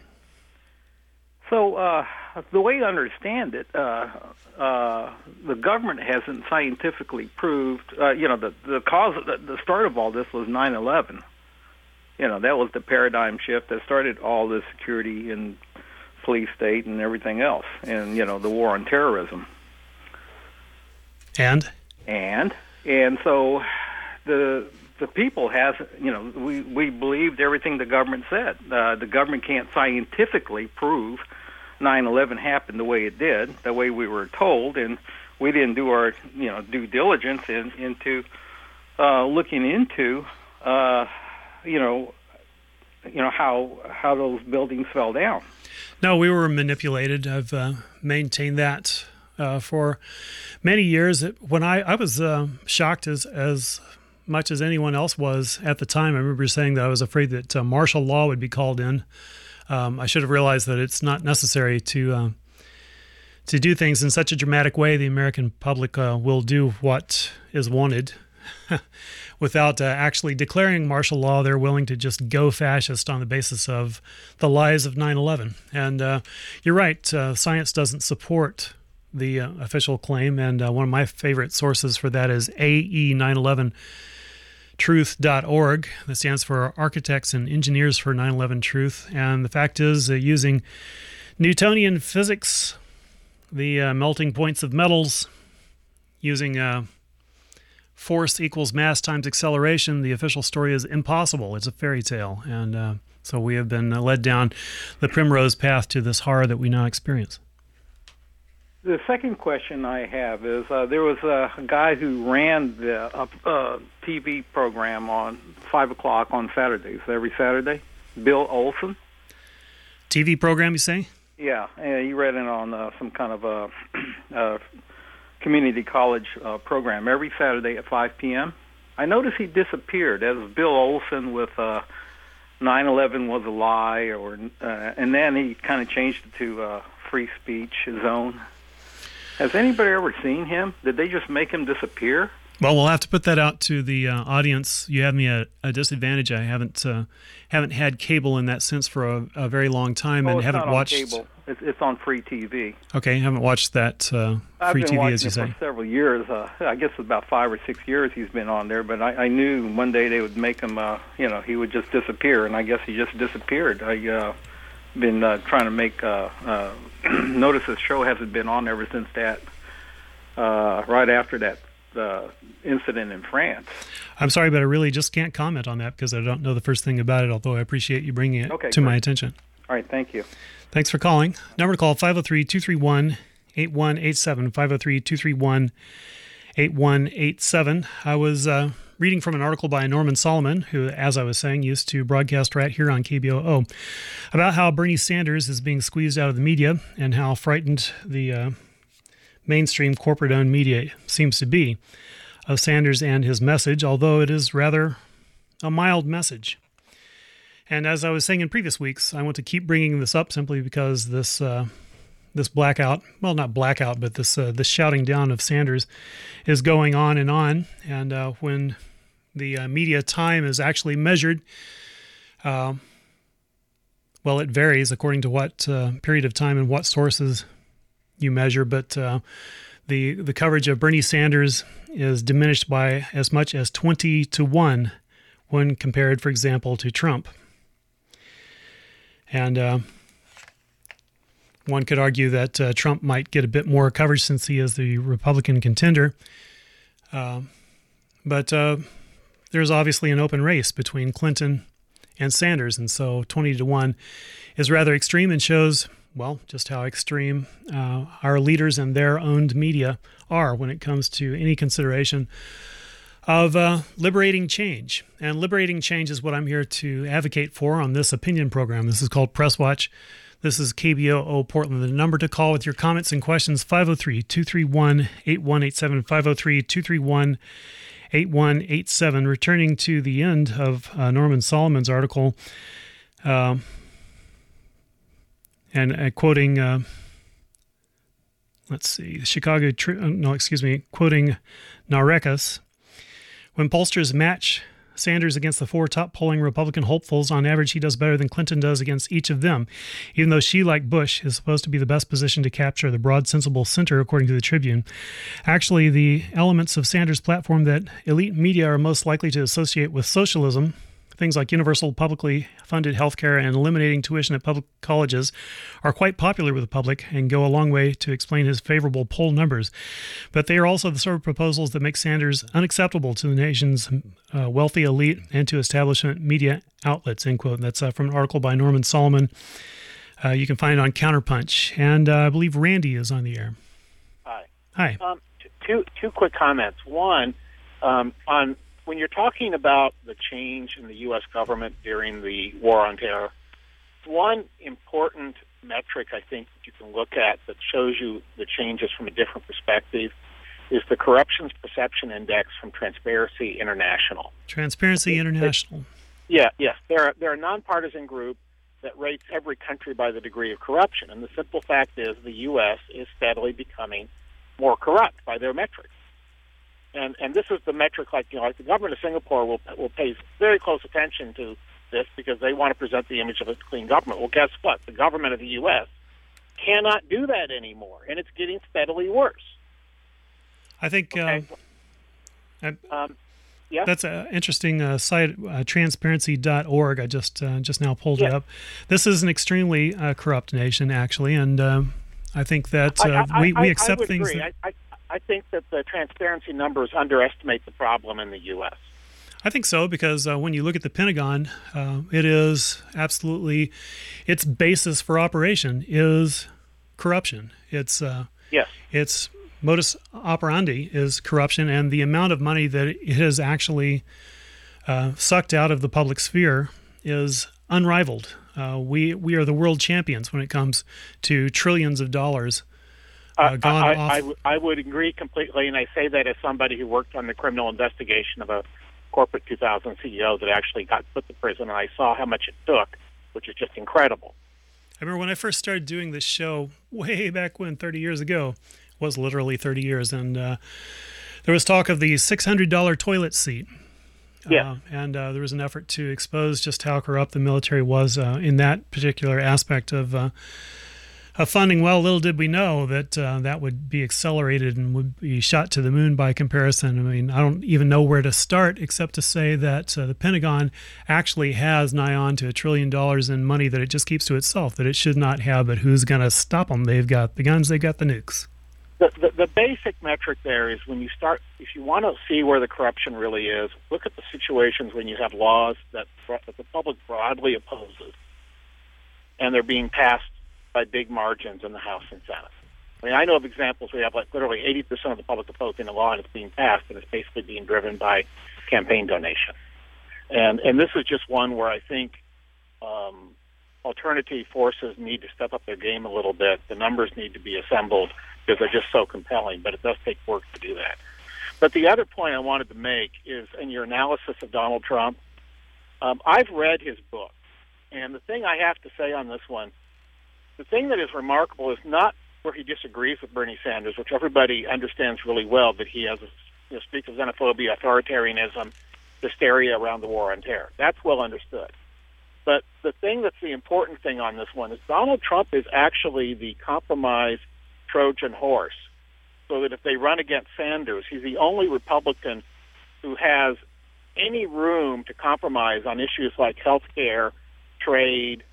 So the way I understand it, the government hasn't scientifically proved, the cause, the start of all this was 9/11. That was the paradigm shift that started all the security and police state and everything else, and, the war on terrorism. And so the people we believed everything the government said. The government can't scientifically prove 9/11 happened the way it did, the way we were told, and we didn't do our due diligence into looking into how those buildings fell down. No, we were manipulated. I've maintained that for many years. When I was shocked as much as anyone else was at the time. I remember saying that I was afraid that martial law would be called in. I should have realized that it's not necessary to do things in such a dramatic way. The American public will do what is wanted without actually declaring martial law. They're willing to just go fascist on the basis of the lies of 9/11. And you're right, science doesn't support the official claim, and one of my favorite sources for that is AE911truth.org. That stands for Architects and Engineers for 9/11 Truth. And the fact is, using Newtonian physics, the melting points of metals, using force equals mass times acceleration, the official story is impossible. It's a fairy tale. And so we have been led down the primrose path to this horror that we now experience. The second question I have is there was a guy who ran the TV program on 5 o'clock on Saturdays, every Saturday, Bill Olson. TV program, you say? Yeah, you read it on some kind of a community college program every Saturday at 5 p.m. I noticed he disappeared. That was Bill Olson with 9/11 was a lie, and then he kind of changed it to free speech zone. Has anybody ever seen him? Did they just make him disappear? Well, we'll have to put that out to the audience. You have me at a disadvantage. I haven't had cable in that sense for a very long time, and haven't watched. It's not on cable. It's on free TV. Okay, haven't watched that free TV, as you say. I've been watching it for several years. I guess about 5 or 6 years he's been on there. But I knew one day they would make him. He would just disappear, and I guess he just disappeared. I been trying to make notice this show hasn't been on ever since that. Right after that. Incident in France. I'm sorry, but I really just can't comment on that because I don't know the first thing about it, although I appreciate you bringing it to my attention. All right, thank you. Thanks for calling. Number to call, 503-231-8187, 503-231-8187, 503-231-8187. I was reading from an article by Norman Solomon, who, as I was saying, used to broadcast right here on KBOO, about how Bernie Sanders is being squeezed out of the media and how frightened the mainstream corporate-owned media seems to be of Sanders and his message, although it is rather a mild message. And as I was saying in previous weeks, I want to keep bringing this up simply because this blackout, well, not blackout, but this shouting down of Sanders is going on. And when the media time is actually measured, well, it varies according to what period of time and what sources you measure, but the coverage of Bernie Sanders is diminished by as much as 20-1 when compared, for example, to Trump. And one could argue that Trump might get a bit more coverage since he is the Republican contender. But there's obviously an open race between Clinton and Sanders, and so 20-1 is rather extreme and shows, well, just how extreme our leaders and their owned media are when it comes to any consideration of liberating change. And liberating change is what I'm here to advocate for on this opinion program. This is called Press Watch. This is KBOO Portland. The number to call with your comments and questions, 503-231-8187, 503-231-8187. Returning to the end of Norman Solomon's article, and quoting, quoting Narekas, when pollsters match Sanders against the four top polling Republican hopefuls, on average, he does better than Clinton does against each of them, even though she, like Bush, is supposed to be the best positioned to capture the broad, sensible center, according to the Tribune. Actually, the elements of Sanders' platform that elite media are most likely to associate with socialism, things like universal publicly funded health care and eliminating tuition at public colleges, are quite popular with the public and go a long way to explain his favorable poll numbers. But they are also the sort of proposals that make Sanders unacceptable to the nation's wealthy elite and to establishment media outlets, end quote. And that's from an article by Norman Solomon. You can find it on Counterpunch. And I believe Randy is on the air. Hi. Two quick comments. One, on when you're talking about the change in the U.S. government during the War on Terror, one important metric I think that you can look at that shows you the changes from a different perspective is the Corruption Perception Index from Transparency International. Transparency International. Yes. They're a nonpartisan group that rates every country by the degree of corruption. And the simple fact is the U.S. is steadily becoming more corrupt by their metrics. And this is the metric, like the government of Singapore will pay very close attention to this because they want to present the image of a clean government. Well, guess what? The government of the U.S. cannot do that anymore, and it's getting steadily worse. I think yeah? That's an interesting site, transparency.org. I just now pulled it up. This is an extremely corrupt nation, actually, and I think that we accept things. I think that the transparency numbers underestimate the problem in the U.S. I think so, because when you look at the Pentagon, it is absolutely, its basis for operation is corruption. Its modus operandi is corruption, and the amount of money that it has actually sucked out of the public sphere is unrivaled. We are the world champions when it comes to trillions of dollars. I would agree completely, and I say that as somebody who worked on the criminal investigation of a corporate 2000 CEO that actually got put to prison, and I saw how much it took, which is just incredible. I remember when I first started doing this show way back when, 30 years ago, was literally 30 years, and there was talk of the $600 toilet seat. And there was an effort to expose just how corrupt the military was in that particular aspect of funding. Well, little did we know that that would be accelerated and would be shot to the moon by comparison. I mean, I don't even know where to start except to say that the Pentagon actually has nigh on to $1 trillion in money that it just keeps to itself, that it should not have, but who's going to stop them? They've got the guns, they've got the nukes. The basic metric there is when you start, if you want to see where the corruption really is, look at the situations when you have laws that the public broadly opposes, and they're being passed by big margins in the House and Senate. I mean, I know of examples where you have like literally 80% of the public opposing a law and it's being passed, and it's basically being driven by campaign donation. And this is just one where I think alternative forces need to step up their game a little bit. The numbers need to be assembled because they're just so compelling, but it does take work to do that. But the other point I wanted to make is in your analysis of Donald Trump, I've read his book. And the thing I have to say on this one, the thing that is remarkable is not where he disagrees with Bernie Sanders, which everybody understands really well, that he has speaks of xenophobia, authoritarianism, hysteria around the war on terror. That's well understood. But the thing that's the important thing on this one is Donald Trump is actually the compromise Trojan horse, so that if they run against Sanders, he's the only Republican who has any room to compromise on issues like health care, trade,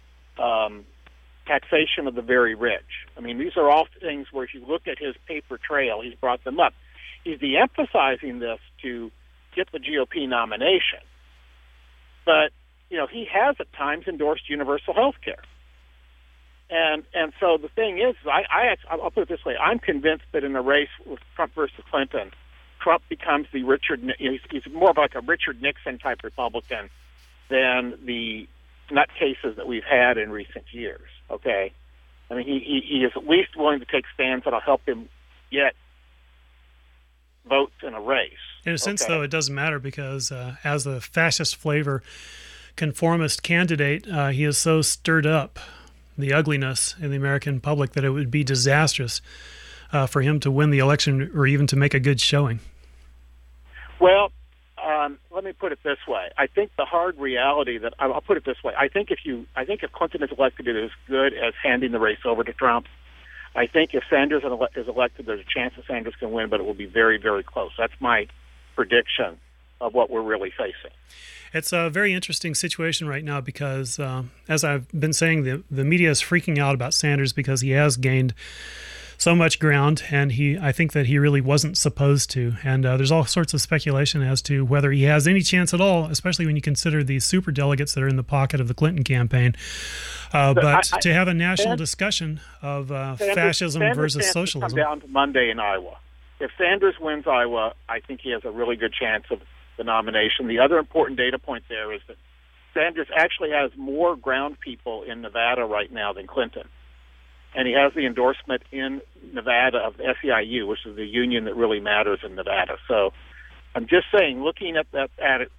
taxation of the very rich. I mean, these are all things where if you look at his paper trail, he's brought them up. He's de-emphasizing this to get the GOP nomination. But, he has at times endorsed universal health care. And so the thing is, I'll put it this way, I'm convinced that in a race with Trump versus Clinton, Trump becomes he's more of like a Richard Nixon type Republican than the nutcases that we've had in recent years, okay? I mean, he is at least willing to take stands that'll help him get votes in a race. In a sense, though, it doesn't matter because as a fascist flavor conformist candidate, he has so stirred up the ugliness in the American public that it would be disastrous for him to win the election or even to make a good showing. Well, let me put it this way. I think the hard reality that I'll put it this way. I think if Clinton is elected, it is good as handing the race over to Trump. I think if Sanders is elected, there's a chance that Sanders can win, but it will be very, very close. That's my prediction of what we're really facing. It's a very interesting situation right now because, as I've been saying, the media is freaking out about Sanders because he has gained so much ground, and I think that he really wasn't supposed to. And there's all sorts of speculation as to whether he has any chance at all, especially when you consider the super delegates that are in the pocket of the Clinton campaign. But to have a national discussion of fascism versus socialism. Come down to Monday in Iowa. If Sanders wins Iowa, I think he has a really good chance of the nomination. The other important data point there is that Sanders actually has more ground people in Nevada right now than Clinton. And he has the endorsement in Nevada of the SEIU, which is the union that really matters in Nevada. So I'm just saying, looking at that,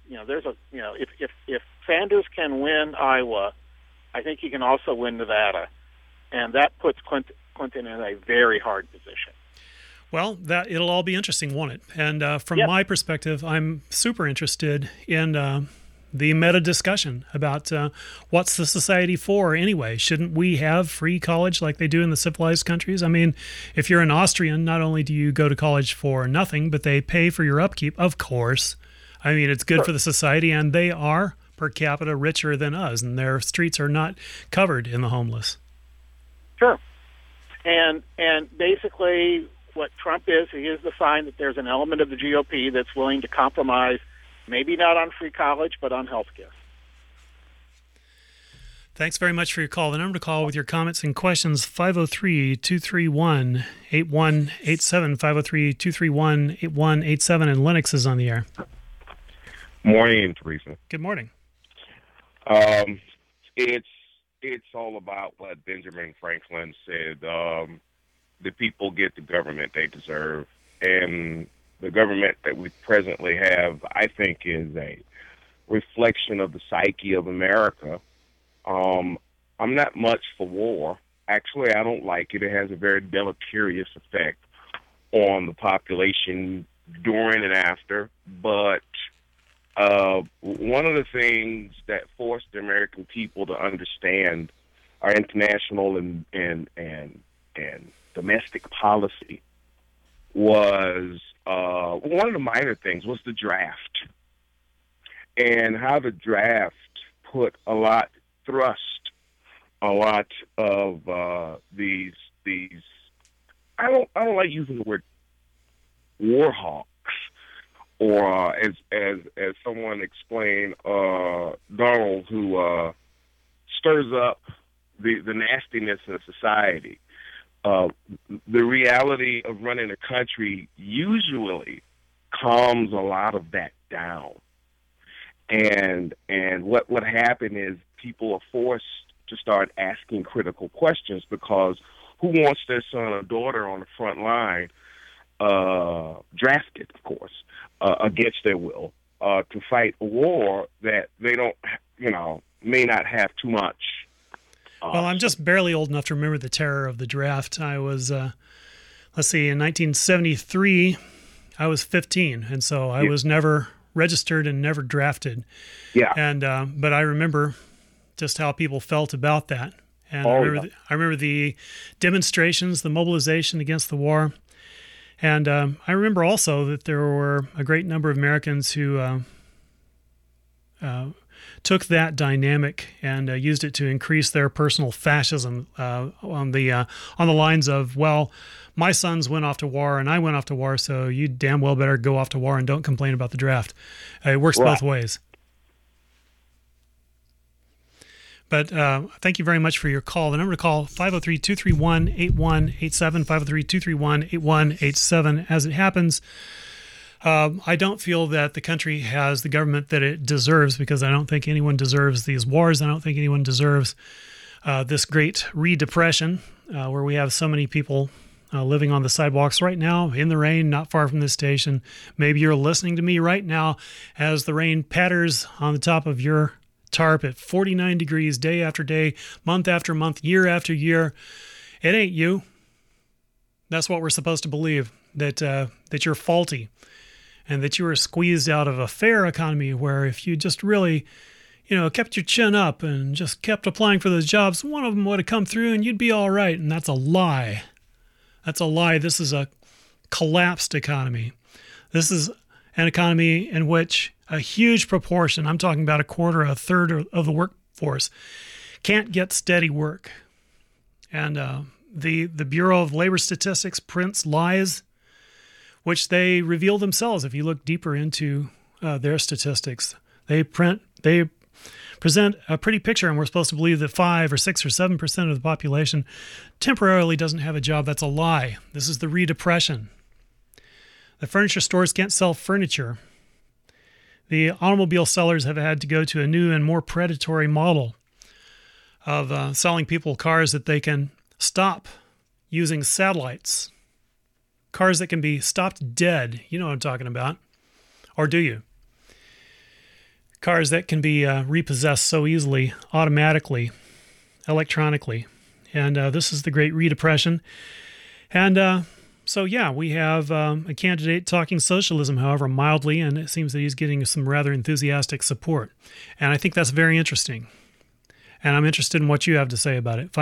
if Sanders can win Iowa, I think he can also win Nevada. And that puts Clinton in a very hard position. Well, it'll all be interesting, won't it? And from my perspective, I'm super interested in the meta discussion about what's the society for anyway. Shouldn't we have free college like they do in the civilized countries? I mean, if you're an Austrian, not only do you go to college for nothing, but they pay for your upkeep, of course. I mean, it's good for the society, and they are per capita richer than us, and their streets are not covered in the homeless. Sure. And basically what Trump is, he is the sign that there's an element of the GOP that's willing to compromise, maybe not on free college, but on health care. Thanks very much for your call. The number to call with your comments and questions, 503-231-8187, 503-231-8187, and Lennox is on the air. Morning, Teresa. Good morning. It's all about what Benjamin Franklin said. The people get the government they deserve, and the government that we presently have, I think, is a reflection of the psyche of America. I'm not much for war. Actually, I don't like it. It has a very deleterious effect on the population during and after. But one of the things that forced the American people to understand our international and domestic policy was one of the minor things was the draft, and how the draft put a lot of these I don't like using the word war hawks, or as someone explained, Donald, who stirs up the nastiness in society. the reality of running a country usually calms a lot of that down. And what happened is people are forced to start asking critical questions, because who wants their son or daughter on the front line, drafted, of course, against their will, to fight a war that they don't, may not have too much. Well, I'm just barely old enough to remember the terror of the draft. I was, in 1973, I was 15, and so I was never registered and never drafted. Yeah. And but I remember just how people felt about that. And I remember the demonstrations, the mobilization against the war. And I remember also that there were a great number of Americans who took that dynamic and used it to increase their personal fascism on the lines of, well, my sons went off to war and I went off to war, so you damn well better go off to war and don't complain about the draft. It works both ways. But thank you very much for your call. The number to call, 503-231-8187, 503-231-8187. As it happens, I don't feel that the country has the government that it deserves, because I don't think anyone deserves these wars. I don't think anyone deserves this great re-depression where we have so many people living on the sidewalks right now in the rain, not far from this station. Maybe you're listening to me right now as the rain patters on the top of your tarp at 49 degrees day after day, month after month, year after year. It ain't you. That's what we're supposed to believe, that you're faulty and that you were squeezed out of a fair economy where if you just really, kept your chin up and just kept applying for those jobs, one of them would have come through and you'd be all right. And that's a lie. That's a lie. This is a collapsed economy. This is an economy in which a huge proportion, I'm talking about a quarter, a third of the workforce, can't get steady work. And the Bureau of Labor Statistics prints lies, which they reveal themselves. If you look deeper into their statistics, they present a pretty picture, and we're supposed to believe that 5 or 6 or 7% of the population temporarily doesn't have a job. That's a lie. This is the re-depression. The furniture stores can't sell furniture. The automobile sellers have had to go to a new and more predatory model of selling people cars that they can stop using satellites. Cars that can be stopped dead. You know what I'm talking about. Or do you? Cars that can be repossessed so easily, automatically, electronically. And this is the Great Re-Depression. And we have a candidate talking socialism, however, mildly, and it seems that he's getting some rather enthusiastic support. And I think that's very interesting. And I'm interested in what you have to say about it.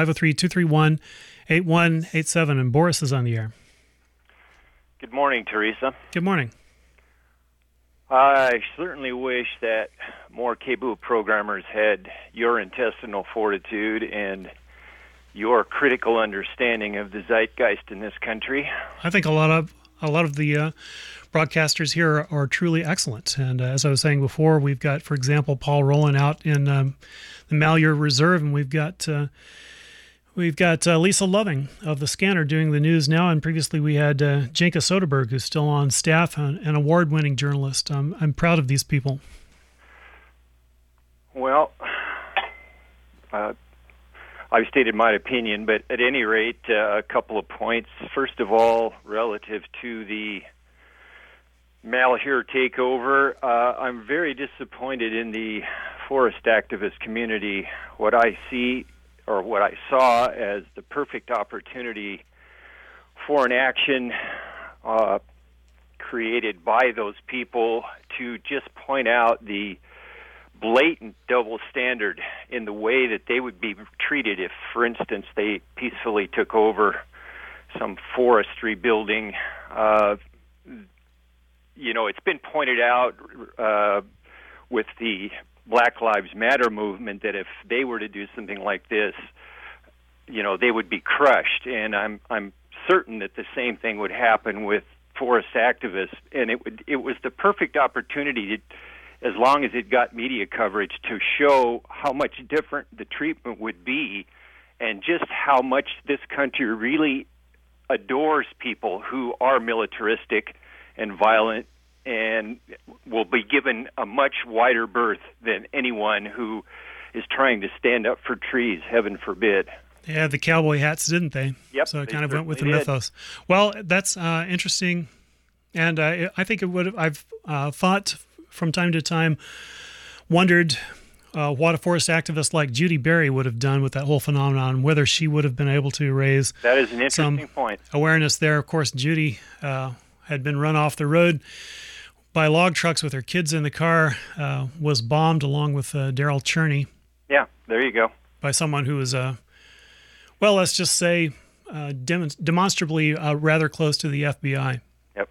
503-231-8187, and Boris is on the air. Good morning, Teresa. Good morning. I certainly wish that more KBOO programmers had your intestinal fortitude and your critical understanding of the zeitgeist in this country. I think a lot of the broadcasters here are truly excellent. And as I was saying before, we've got, for example, Paul Rowland out in the Malheur Reserve, and we've got Lisa Loving of The Scanner doing the news now, and previously we had Jenka Soderberg, who's still on staff, an award-winning journalist. I'm proud of these people. Well, I've stated my opinion, but at any rate, a couple of points. First of all, relative to the Malheur takeover, I'm very disappointed in the forest activist community. What I see, or what I saw as the perfect opportunity for an action created by those people to just point out the blatant double standard in the way that they would be treated if, for instance, they peacefully took over some forestry building. It's been pointed out with the Black Lives Matter movement that if they were to do something like this, they would be crushed. And I'm certain that the same thing would happen with forest activists. And it was the perfect opportunity to, as long as it got media coverage, to show how much different the treatment would be and just how much this country really adores people who are militaristic and violent, and will be given a much wider berth than anyone who is trying to stand up for trees, heaven forbid. They had the cowboy hats, didn't they? Yep. So it they kind of went with the certainly did. mythos. Well, that's interesting. And I think it would. I've thought from time to time, wondered what a forest activist like Judy Berry would have done with that whole phenomenon, whether she would have been able to raise That is an interesting some point. awareness there. Of course, Judy had been run off the road by log trucks with her kids in the car, was bombed along with Daryl Cherney Yeah, there you go. by someone who was, well, let's just say, demonstrably rather close to the FBI. Yep.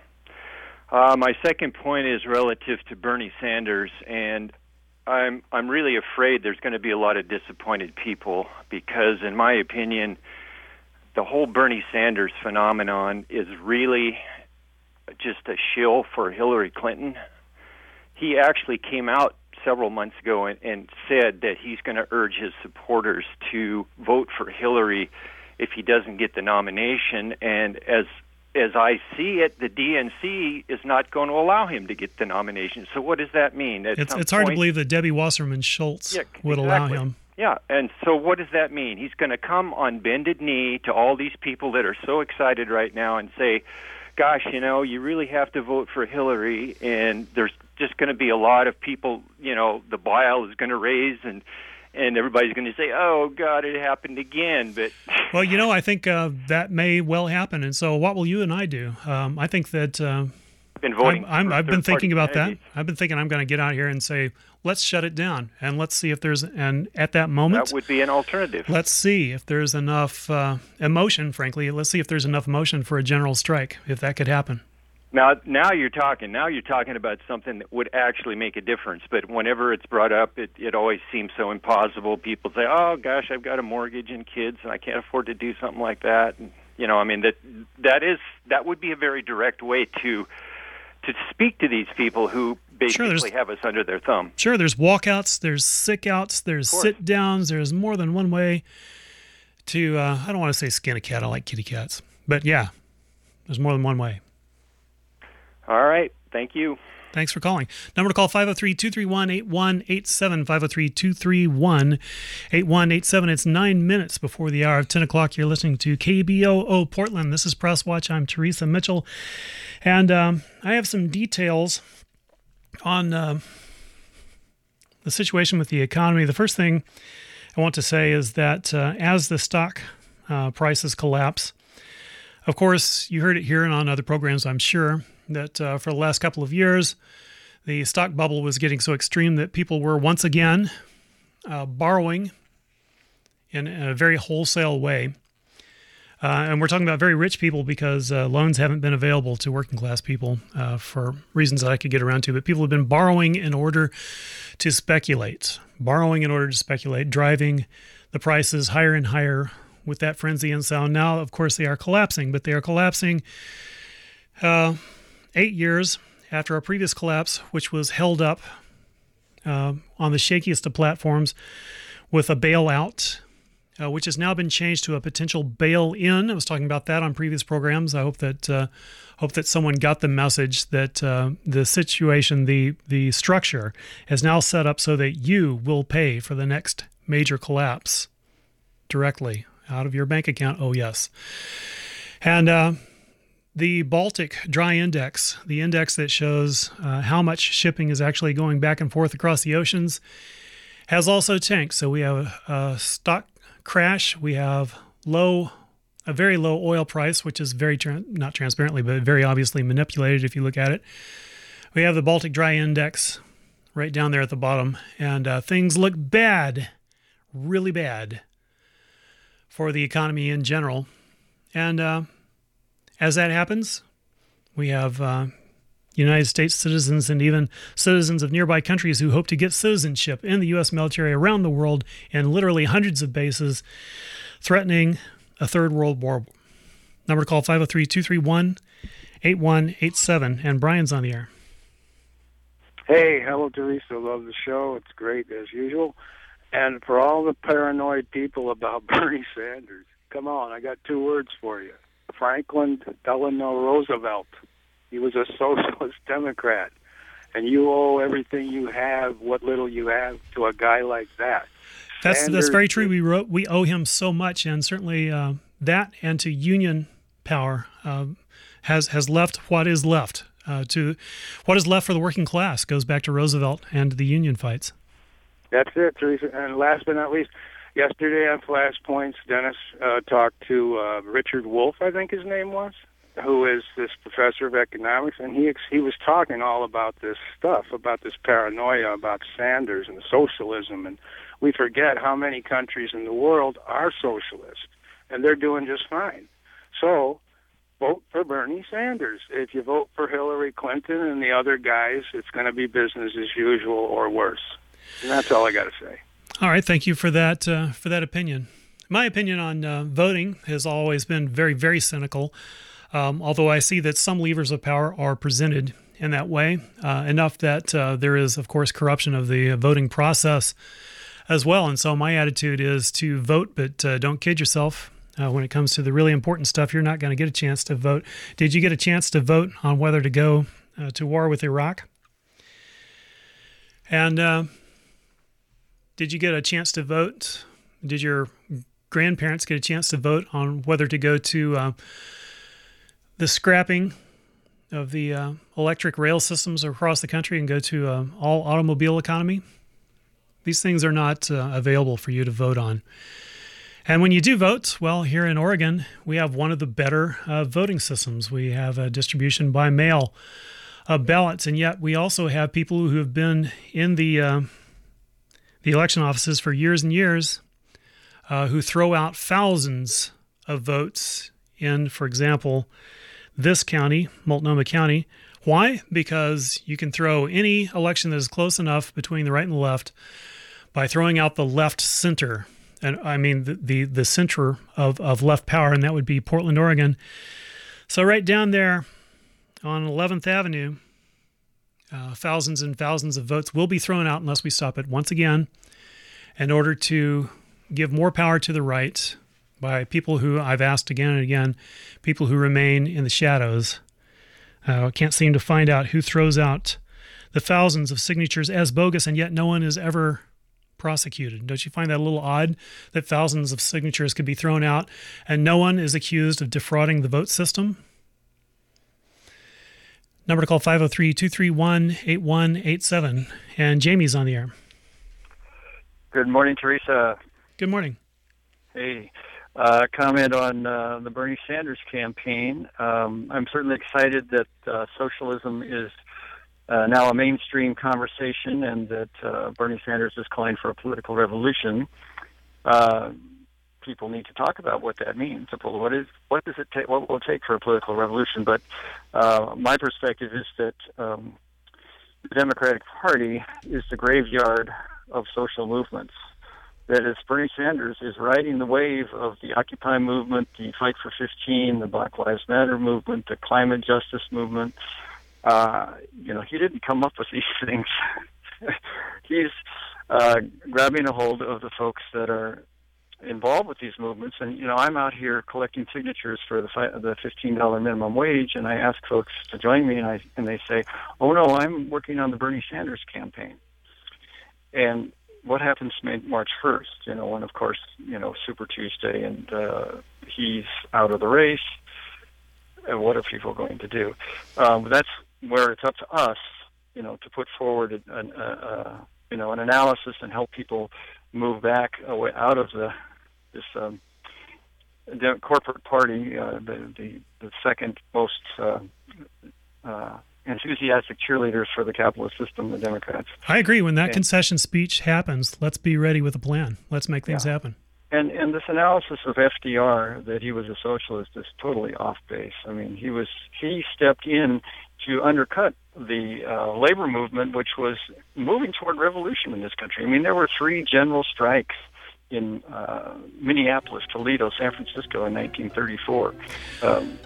My second point is relative to Bernie Sanders, and I'm really afraid there's going to be a lot of disappointed people because, in my opinion, the whole Bernie Sanders phenomenon is really just a shill for Hillary Clinton. He actually came out several months ago and said that he's going to urge his supporters to vote for Hillary if he doesn't get the nomination. And as I see it, the DNC is not going to allow him to get the nomination. So what does that mean? It's hard to believe that Debbie Wasserman Schultz would allow him. Yeah, and so what does that mean? He's going to come on bended knee to all these people that are so excited right now and say, gosh, you really have to vote for Hillary, and there's just going to be a lot of people, the bile is going to raise, and everybody's going to say, oh, God, it happened again. But well, I think that may well happen. And so what will you and I do? I think that been voting I've been thinking about that. candidates. I've been thinking I'm going to get out here and say, let's shut it down, and let's see if there's, and at that moment, That would be an alternative. let's see if there's enough emotion, frankly. Let's see if there's enough emotion for a general strike, if that could happen. Now you're talking. Now you're talking about something that would actually make a difference. But whenever it's brought up, it always seems so impossible. People say, "Oh gosh, I've got a mortgage and kids, and I can't afford to do something like that." And, that would be a very direct way to speak to these people who basically have us under their thumb. Sure, there's walkouts, there's sick-outs, there's sit-downs, there's more than one way to, I don't want to say skin a cat, I like kitty cats. But yeah, there's more than one way. All right, thank you. Thanks for calling. Number to call, 503-231-8187, 503-231-8187. It's 9 minutes before the hour of 10 o'clock. You're listening to KBOO Portland. This is Press Watch. I'm Teresa Mitchell. And I have some details on the situation with the economy. The first thing I want to say is that as the stock prices collapse, of course, you heard it here and on other programs, I'm sure, that for the last couple of years, the stock bubble was getting so extreme that people were once again borrowing in a very wholesale way. And we're talking about very rich people because loans haven't been available to working class people for reasons that I could get around to. But people have been borrowing in order to speculate, driving the prices higher and higher with that frenzy. And so now, of course, they are collapsing, but they are collapsing 8 years after our previous collapse, which was held up on the shakiest of platforms with a bailout, which has now been changed to a potential bail-in. I was talking about that on previous programs. I hope that someone got the message that the situation, the structure, is now set up so that you will pay for the next major collapse directly out of your bank account. Oh, yes. And the Baltic Dry Index, the index that shows how much shipping is actually going back and forth across the oceans, has also tanked. So we have a stock crash. We have a very low oil price, which is very, not transparently, but very obviously manipulated if you look at it. We have the Baltic Dry Index right down there at the bottom, and things look bad, really bad for the economy in general. And as that happens, we have United States citizens and even citizens of nearby countries who hope to get citizenship in the U.S. military around the world in literally hundreds of bases, threatening a third world war. Number to call, 503-231-8187. And Brian's on the air. Hey, hello, Teresa. Love the show. It's great, as usual. And for all the paranoid people about Bernie Sanders, come on, I got 2 words for you. Franklin Delano Roosevelt. He was a socialist Democrat. And you owe everything you have, what little you have, to a guy like that. That's very true. We owe him so much, and certainly that and to union power has left what is left. To what is left for the working class goes back to Roosevelt and the union fights. That's it, Teresa. And last but not least, yesterday on Flashpoints, Dennis talked to Richard Wolff, I think his name was, who is this professor of economics, and he was talking all about this stuff, about this paranoia about Sanders and socialism, and we forget how many countries in the world are socialist, and they're doing just fine. So vote for Bernie Sanders. If you vote for Hillary Clinton and the other guys, it's going to be business as usual or worse. And that's all I got to say. All right, thank you for that opinion. My opinion on voting has always been very, very cynical. Although I see that some levers of power are presented in that way, enough that there is, of course, corruption of the voting process as well. And so my attitude is to vote, but don't kid yourself. When it comes to the really important stuff, you're not going to get a chance to vote. Did you get a chance to vote on whether to go to war with Iraq? And did you get a chance to vote? Did your grandparents get a chance to vote on whether to go to the scrapping of the electric rail systems across the country and go to all automobile economy? These things are not available for you to vote on. And when you do vote, well, here in Oregon, we have one of the better voting systems. We have a distribution by mail of ballots, and yet we also have people who have been in the election offices for years and years who throw out thousands of votes in, for example, this county, Multnomah County. Why? Because you can throw any election that is close enough between the right and the left by throwing out the left center. And I mean the center of left power, and that would be Portland, Oregon. So right down there on 11th Avenue, thousands and thousands of votes will be thrown out unless we stop it once again in order to give more power to the right by people who I've asked again and again, people who remain in the shadows. Can't seem to find out who throws out the thousands of signatures as bogus, and yet no one is ever prosecuted. Don't you find that a little odd that thousands of signatures could be thrown out and no one is accused of defrauding the vote system? Number to call 503-231-8187. And Jamie's on the air. Good morning, Teresa. Good morning. Hey. Comment on the Bernie Sanders campaign. I'm certainly excited that socialism is now a mainstream conversation, and that Bernie Sanders is calling for a political revolution. People need to talk about what that means. What does it take? What will it take for a political revolution? But my perspective is that the Democratic Party is the graveyard of social movements. That is, Bernie Sanders is riding the wave of the Occupy movement, the Fight for 15, the Black Lives Matter movement, the climate justice movement. He didn't come up with these things. He's grabbing a hold of the folks that are involved with these movements. And, I'm out here collecting signatures for the $15 minimum wage, and I ask folks to join me, and they say, oh, no, I'm working on the Bernie Sanders campaign. And what happens March 1st, when, of course, Super Tuesday, and he's out of the race, and what are people going to do? That's where it's up to us, to put forward an analysis and help people move back out of this corporate party, the second most enthusiastic cheerleaders for the capitalist system, the Democrats. I agree. When that concession speech happens, let's be ready with a plan. Let's make things happen. And this analysis of FDR, that he was a socialist, is totally off base. I mean, he stepped in to undercut the labor movement, which was moving toward revolution in this country. I mean, there were 3 general strikes in Minneapolis, Toledo, San Francisco in 1934.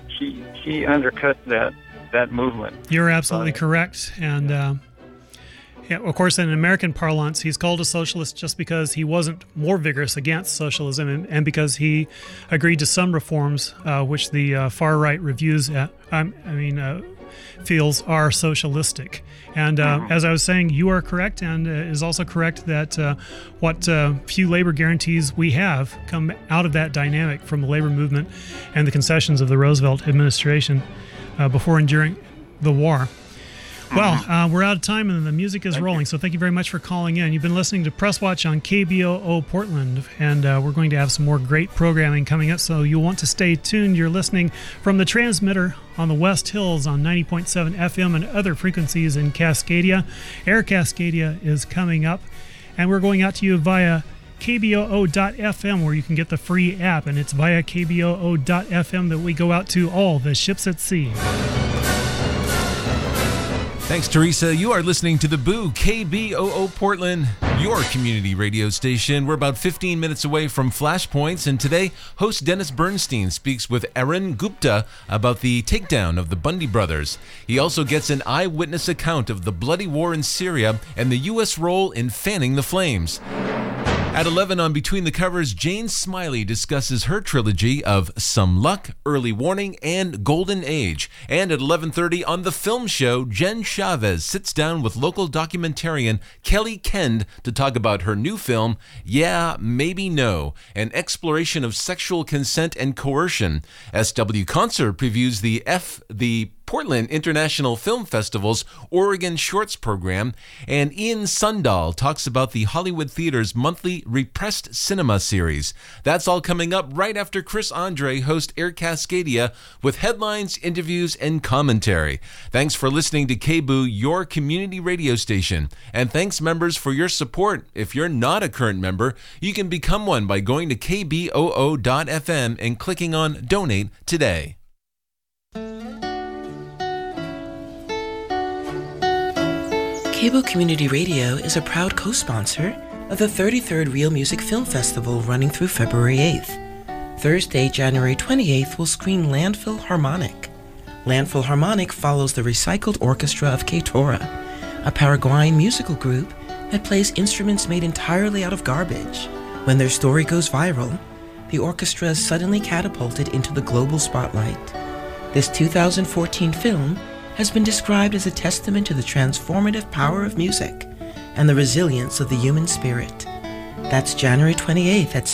He undercut that movement. You're absolutely correct. And Yeah, of course, in American parlance, he's called a socialist just because he wasn't more vigorous against socialism and because he agreed to some reforms which the far-right reviews feels are socialistic. And as I was saying, you are correct, and it is also correct that what few labor guarantees we have come out of that dynamic from the labor movement and the concessions of the Roosevelt administration before and during the war. Well, we're out of time and the music is rolling, so thank you very much for calling in. You've been listening to Press Watch on KBOO Portland, and we're going to have some more great programming coming up, so you'll want to stay tuned. You're listening from the transmitter on the West Hills on 90.7 FM and other frequencies in Cascadia. Air Cascadia is coming up, and we're going out to you via KBOO.FM, where you can get the free app, and it's via KBOO.FM that we go out to all the ships at sea. Thanks, Teresa. You are listening to The Boo, KBOO Portland, your community radio station. We're about 15 minutes away from Flashpoints, and today, host Dennis Bernstein speaks with Arun Gupta about the takedown of the Bundy brothers. He also gets an eyewitness account of the bloody war in Syria and the U.S. role in fanning the flames. At 11 on Between the Covers, Jane Smiley discusses her trilogy of Some Luck, Early Warning, and Golden Age. And at 11:30 on The Film Show, Jen Chavez sits down with local documentarian Kelly Kend to talk about her new film, Yeah, Maybe No, an exploration of sexual consent and coercion. SW Concert previews the Portland International Film Festival's Oregon Shorts program, and Ian Sundahl talks about the Hollywood Theater's monthly Repressed Cinema series. That's all coming up right after Chris Andre hosts Air Cascadia with headlines, interviews, and commentary. Thanks for listening to KBOO, your community radio station. And thanks, members, for your support. If you're not a current member, you can become one by going to KBOO.FM and clicking on Donate today. KBOO Community Radio is a proud co-sponsor of the 33rd Real Music Film Festival running through February 8th. Thursday, January 28th will screen Landfill Harmonic. Landfill Harmonic follows the Recycled Orchestra of Ketora, a Paraguayan musical group that plays instruments made entirely out of garbage. When their story goes viral, the orchestra is suddenly catapulted into the global spotlight. This 2014 film has been described as a testament to the transformative power of music and the resilience of the human spirit. That's January 28th at